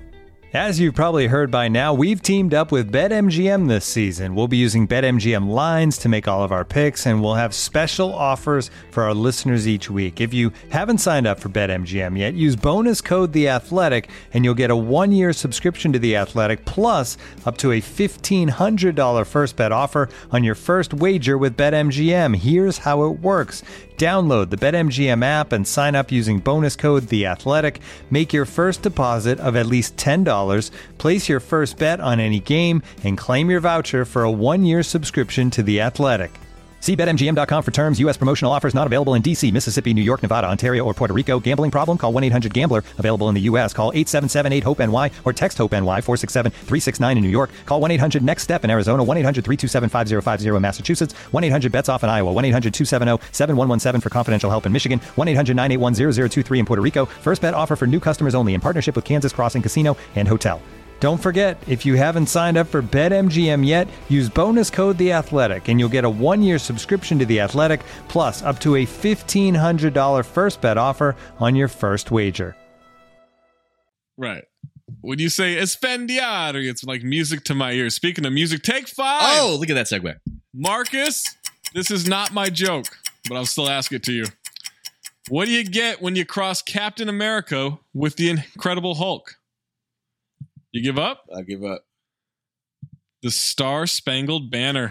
As you've probably heard by now, we've teamed up with BetMGM this season. We'll be using BetMGM lines to make all of our picks, and we'll have special offers for our listeners each week. If you haven't signed up for BetMGM yet, use bonus code The Athletic, and you'll get a one-year subscription to The Athletic, plus up to a fifteen hundred dollars first bet offer on your first wager with BetMGM. Here's how it works. Download the BetMGM app and sign up using bonus code The Athletic. Make your first deposit of at least ten dollars, place your first bet on any game, and claim your voucher for a one-year subscription to The Athletic. See Bet M G M dot com for terms. U S promotional offers not available in D C, Mississippi, New York, Nevada, Ontario, or Puerto Rico. Gambling problem? Call one eight hundred gambler. Available in the U S. Call eight seven seven eight hope N Y or text HOPE-NY four six seven three six nine in New York. Call one eight hundred next step in Arizona. one eight hundred three two seven five zero five zero in Massachusetts. one eight hundred bets off in Iowa. one eight hundred two seven zero seven one one seven for confidential help in Michigan. one eight hundred nine eight one zero zero two three in Puerto Rico. First bet offer for new customers only in partnership with Kansas Crossing Casino and Hotel. Don't forget, if you haven't signed up for BetMGM yet, use bonus code The Athletic, and you'll get a one-year subscription to The Athletic, plus up to a fifteen hundred dollars first bet offer on your first wager. Right. When you say Esfandiari, it's like music to my ears. Speaking of music, take five. Oh, look at that segue. Marcus, this is not my joke, but I'll still ask it to you. What do you get when you cross Captain America with the Incredible Hulk? You give up? I give up. The Star Spangled Banner.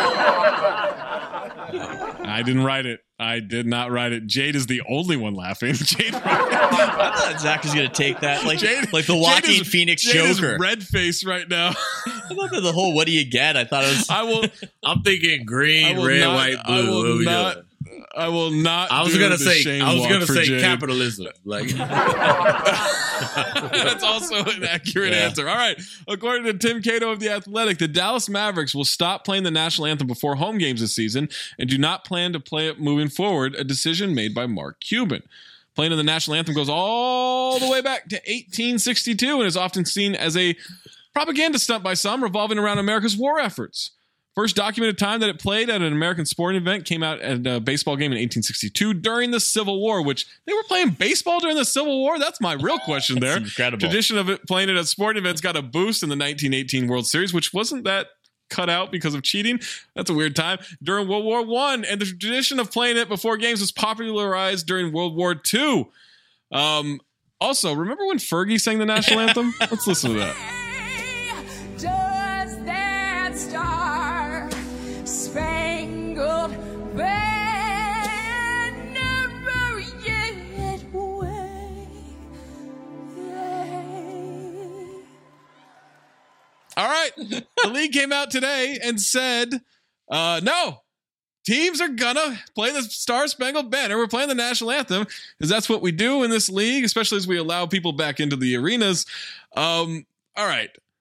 I didn't write it. I did not write it. Jade is the only one laughing. Jade wrote it. I thought Zach was going to take that like, Jade- like the Jade Joaquin is- Phoenix Jade is Joker. red face right now. I thought that the whole what do you get? I thought it was. I will. I'm thinking I green, will red, not, white, I blue. will What we not. doing? I will not. I was do gonna the say. shame I was walk gonna for say Jade. capitalism. Like That's also an accurate Yeah. answer. All right. According to Tim Cato of The Athletic, the Dallas Mavericks will stop playing the national anthem before home games this season and do not plan to play it moving forward, a decision made by Mark Cuban. Playing of the national anthem goes all the way back to eighteen sixty-two and is often seen as a propaganda stunt by some revolving around America's war efforts. First documented time that it played at an American sporting event came out at a baseball game in eighteen sixty-two during the Civil War, which they were playing baseball during the Civil War? That's my real question there. That's incredible. Tradition of it playing it at sporting events got a boost in the nineteen eighteen World Series, which wasn't that cut out because of cheating. That's a weird time. During World War One, and the tradition of playing it before games was popularized during World War Two. Um, also, remember when Fergie sang the national anthem? Let's listen to that. Does that star spangled banner yet wave? All right. The league came out today and said, uh, no, teams are gonna play the Star Spangled Banner. We're playing the national anthem because that's what we do in this league, especially as we allow people back into the arenas. Um, all right.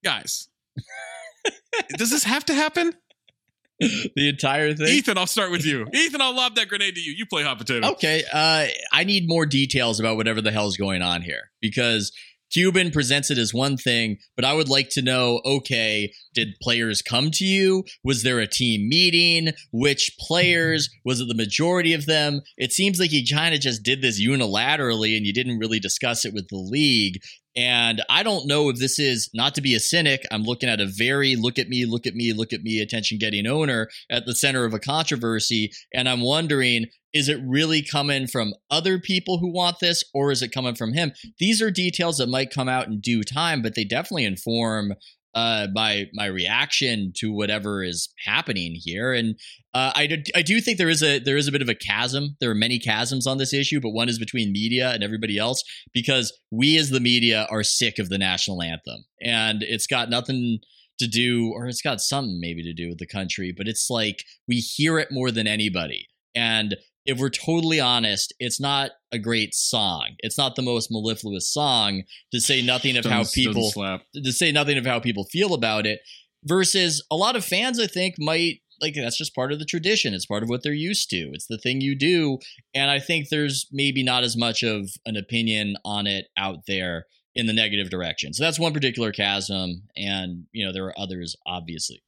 guys, does this have to happen? The entire thing? Ethan, I'll start with you. Ethan, I'll lob that grenade to you. You play hot potato. Okay. Uh, I need more details about whatever the hell's going on here, because Cuban presents it as one thing, but I would like to know, okay, did players come to you? Was there a team meeting? Which players? Was it the majority of them? It seems like you kind of just did this unilaterally and you didn't really discuss it with the league. And I don't know if this is, not to be a cynic, I'm looking at a very look at me, look at me, look at me, attention getting owner at the center of a controversy. And I'm wondering, is it really coming from other people who want this, or is it coming from him? These are details that might come out in due time, but they definitely inform uh, my my reaction to whatever is happening here. And uh, I, do, I do think there is a there is a bit of a chasm. There are many chasms on this issue, but one is between media and everybody else, because we as the media are sick of the national anthem, and it's got nothing to do, or it's got something maybe to do with the country, but it's like we hear it more than anybody. And if we're totally honest, it's not a great song. It's not the most mellifluous song, to say nothing of how people to say nothing of how people feel about it. Versus a lot of fans, I think, might like that's just part of the tradition. It's part of what they're used to. It's the thing you do, and I think there's maybe not as much of an opinion on it out there in the negative direction. So that's one particular chasm, and you know there are others, obviously.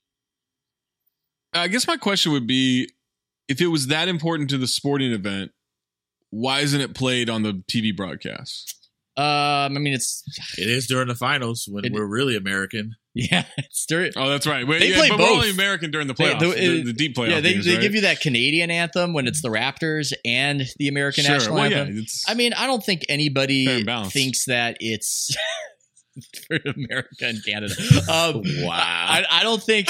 I guess my question would be, if it was that important to the sporting event, why isn't it played on the T V broadcast? Um, I mean, it's it is during the finals when it, we're really American. Yeah, it's during. Oh, that's right. Wait, they yeah, play but both. We're only American during the playoffs, the, the, the deep playoffs. Yeah, they, games, they right? give you that Canadian anthem when it's the Raptors and the American sure. national well, anthem. Yeah, it's I mean, I don't think anybody balance. thinks that it's. For America and Canada. Um, wow. I, I don't think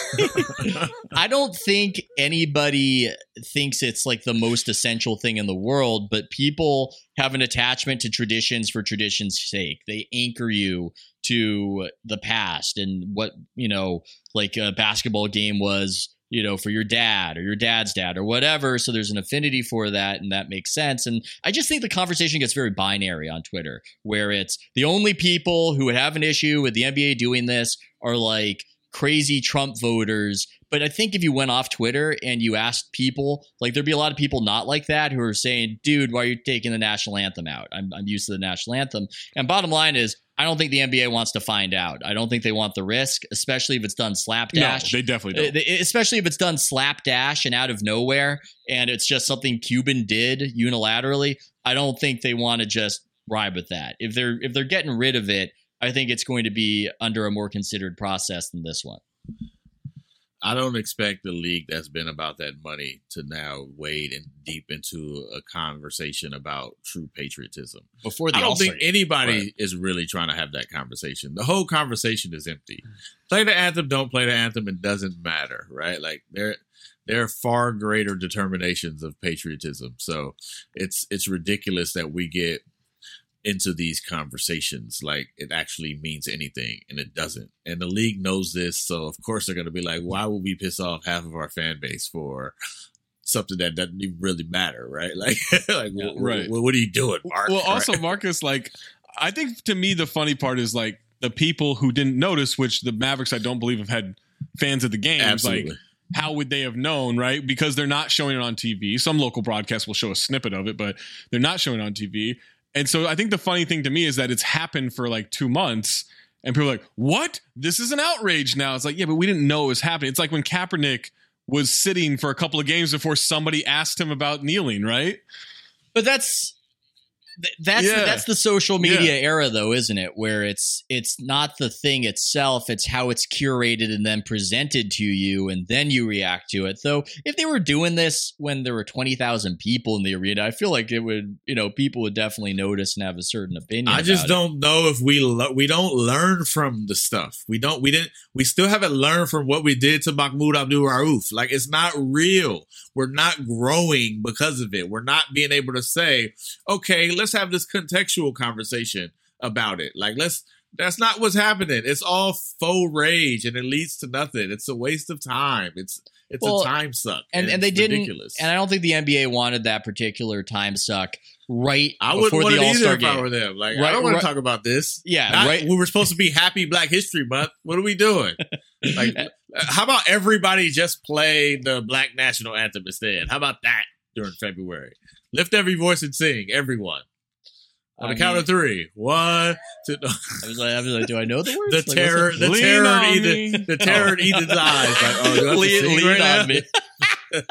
I don't think anybody thinks it's like the most essential thing in the world, but people have an attachment to traditions for tradition's sake. They anchor you to the past and what, you know, like a basketball game was, you know, for your dad or your dad's dad or whatever. So there's an affinity for that, and that makes sense. And I just think the conversation gets very binary on Twitter, where it's the only people who would have an issue with the N B A doing this are like crazy Trump voters. But I think if you went off Twitter and you asked people, like there'd be a lot of people not like that who are saying, dude, why are you taking the national anthem out? I'm, I'm used to the national anthem. And bottom line is, I don't think the N B A wants to find out. I don't think they want the risk, especially if it's done slapdash. No, they definitely don't. Especially if it's done slapdash and out of nowhere, and it's just something Cuban did unilaterally. I don't think they want to just ride with that. If they're if they're getting rid of it, I think it's going to be under a more considered process than this one. I don't expect the league that's been about that money to now wade in deep into a conversation about true patriotism. Before the I don't All-Star think anybody right. is really trying to have that conversation. The whole conversation is empty. Play the anthem, don't play the anthem, it doesn't matter, right? Like there, there are far greater determinations of patriotism. So it's it's ridiculous that we get into these conversations like it actually means anything, and it doesn't. And the league knows this, so of course they're going to be like, why would we piss off half of our fan base for something that doesn't even really matter, right? Like, like yeah, what, right. What, what are you doing, Mark? Well, also, right? Marcus, like, I think to me the funny part is like the people who didn't notice, which the Mavericks I don't believe have had fans at the games. Absolutely. Like, how would they have known, right? Because they're not showing it on T V. Some local broadcasts will show a snippet of it, but they're not showing it on T V. And so I think the funny thing to me is that it's happened for like two months and people are like, what? This is an outrage now. It's like, yeah, but we didn't know it was happening. It's like when Kaepernick was sitting for a couple of games before somebody asked him about kneeling, right? But that's that's yeah. that's the social media yeah. era, though, isn't it? Where it's it's not the thing itself, it's how it's curated and then presented to you, and then you react to it. Though, if they were doing this when there were twenty thousand people in the arena, I feel like it would, you know, people would definitely notice and have a certain opinion. I just about don't know if we lo- we don't learn from the stuff. We don't. We didn't. We still haven't learned from what we did to Mahmoud Abdul Rauf. Like, it's not real. We're not growing because of it. We're not being able to say, okay, let's have this contextual conversation about it. Like, let's That's not what's happening. It's all faux rage, and it leads to nothing. It's a waste of time. It's it's Well, a time suck, And, and it's they didn't, ridiculous. and I don't think the N B A wanted that particular time suck right I wouldn't before want the it All-Star either if game. I were them. Like, Right- I don't want right- to talk about this. Yeah, Not- right. We were supposed to be Happy Black History Month. What are we doing? Like, how about everybody just play the Black National Anthem instead? How about that during February? Lift every voice and sing, everyone. On the I count mean- of three. One, two. I was like, I was like, do I know the words? The Like, what's terror, it? the Lean terror on in me. Ethan, the terror in Ethan's eyes. Like, oh, do I have to lean, sing lean right now? on me. Lean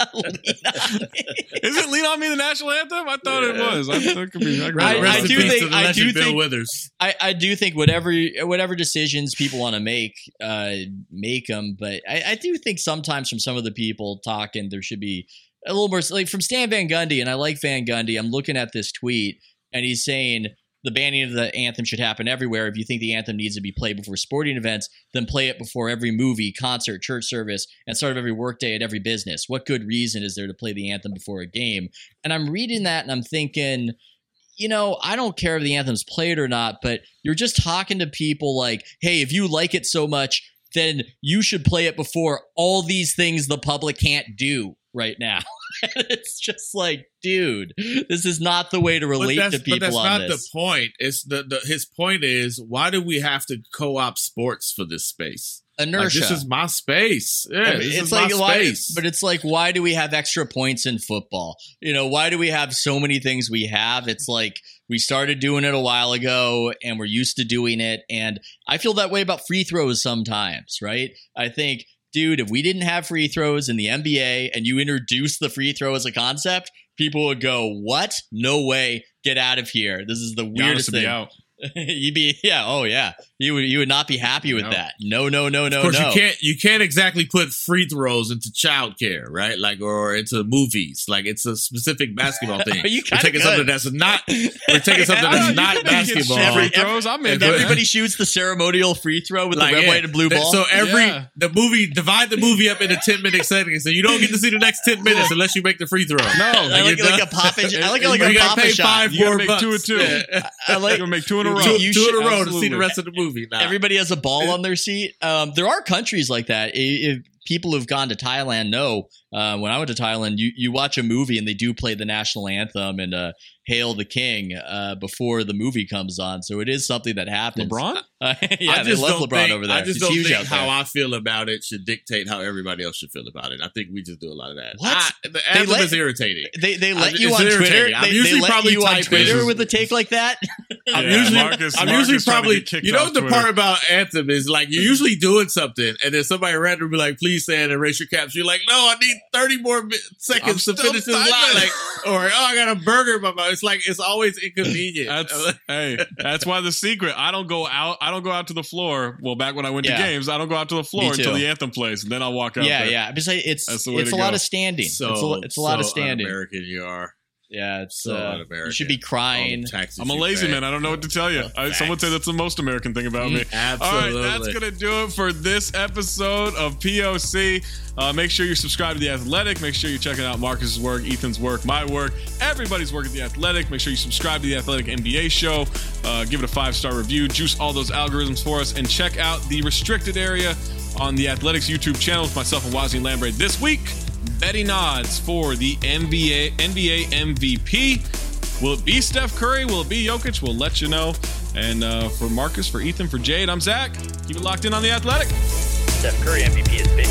on me. Isn't Lean on Me the national anthem? I thought it was. I thought it could be. I, I- I Rest in do peace think- to the I legend do Bill think- Withers. I, I do think whatever whatever decisions people want to make, uh, make them. But I, I do think sometimes from some of the people talking, there should be a little more. Like from Stan Van Gundy, and I like Van Gundy. I'm looking at this tweet, and he's saying the banning of the anthem should happen everywhere. If you think the anthem needs to be played before sporting events, then play it before every movie, concert, church service, and start of every workday at every business. What good reason is there to play the anthem before a game? And I'm reading that, and I'm thinking, you know, I don't care if the anthem's played or not, but you're just talking to people like, hey, if you like it so much, then you should play it before all these things the public can't do right now. And it's just like, dude, this is not the way to relate but that's, to people but that's on not this. the point. It's the, the his point is, why do we have to co-op sports for this space? Inertia. Like, this is my space. Yeah, I mean, this it's is like my why, space. but it's like, why do we have extra points in football? You know, why do we have so many things we have? It's like we started doing it a while ago, and we're used to doing it. And I feel that way about free throws sometimes, right? I think, dude, if we didn't have free throws in the N B A and you introduced the free throw as a concept, people would go, "What? No way! Get out of here! This is the Giannis weirdest would be thing." out. You'd be, yeah, oh yeah. You would, you would not be happy with No. that. No, no, no, no, Of course, no. you can't you can't exactly put free throws into childcare, right? Like, or into movies. Like, it's a specific basketball thing. You we're kinda taking could. something that's not. We're taking something Yeah, that's you not could get basketball. free throws. I'm If into that. everybody shoots the ceremonial free throw with Like, the red, yeah. white, and blue That- ball. So every Yeah. the movie divide the movie up into ten minute segments, so you don't get to see the next ten minutes unless you make the free throw. No, I like, you're like done. a pop and I like it like you a gotta pop pay and shot. five You gotta more make bucks. two and two. Yeah. I like You're gonna make two in a You- row. Two, you two in should- a row to absolutely. see the rest of the movie. Now. Everybody has a ball on their seat. Um, there are countries like that. I- If people who've gone to Thailand know, uh, when I went to Thailand, you, you watch a movie and they do play the national anthem and uh, Hail the King uh, before the movie comes on. So it is something that happens. LeBron? Uh, yeah, I they just love don't LeBron think, over there. I just He's don't huge think out how there. I feel about it should dictate how everybody else should feel about it. I think we just do a lot of that. What? I, the anthem let- is irritating. They they I- let you it's on Twitter. irritating. I'm They, they usually let probably you on typing. Twitter with a take like that. I'm Yeah, usually, Marcus- I'm Marcus usually trying to probably, get kicked you know, off what the Twitter. part about anthem is like you're usually doing something, and then somebody randomly be like, "Please stand and raise your caps." You're like, "No, I need thirty more mi- seconds I'm to still finish this line." typing. Like, or oh, I got a burger in my mouth. It's like it's always inconvenient. That's hey, that's why the secret. I don't go out. I don't go out to the floor. Well, back when I went Yeah. to games, I don't go out to the floor Me until too. the anthem plays, and then I'll walk out. yeah, there. yeah. Because it's That's the way it's to a lot go. of standing. so it's a, it's a lot of so standing. Un-American you are. Yeah, it's So uh, un-American. you should be All crying. the taxes I'm a you lazy pay. man. I don't know what to tell you. I, someone Facts. say that's the most American thing about me. Absolutely. All right, that's going to do it for this episode of P O C. Uh, make sure you subscribe to The Athletic. Make sure you're checking out Marcus's work, Ethan's work, my work, everybody's work at The Athletic. Make sure you subscribe to The Athletic N B A show. Uh, give it a five-star review. Juice all those algorithms for us. And check out the restricted area on The Athletic's YouTube channel with myself and Wazzy Lambre this week. Betting odds for the N B A N B A M V P. Will it be Steph Curry? Will it be Jokic? We'll let you know. And uh, for Marcus, for Ethan, for Jade, I'm Zach. Keep it locked in on The Athletic. Steph Curry M V P is big.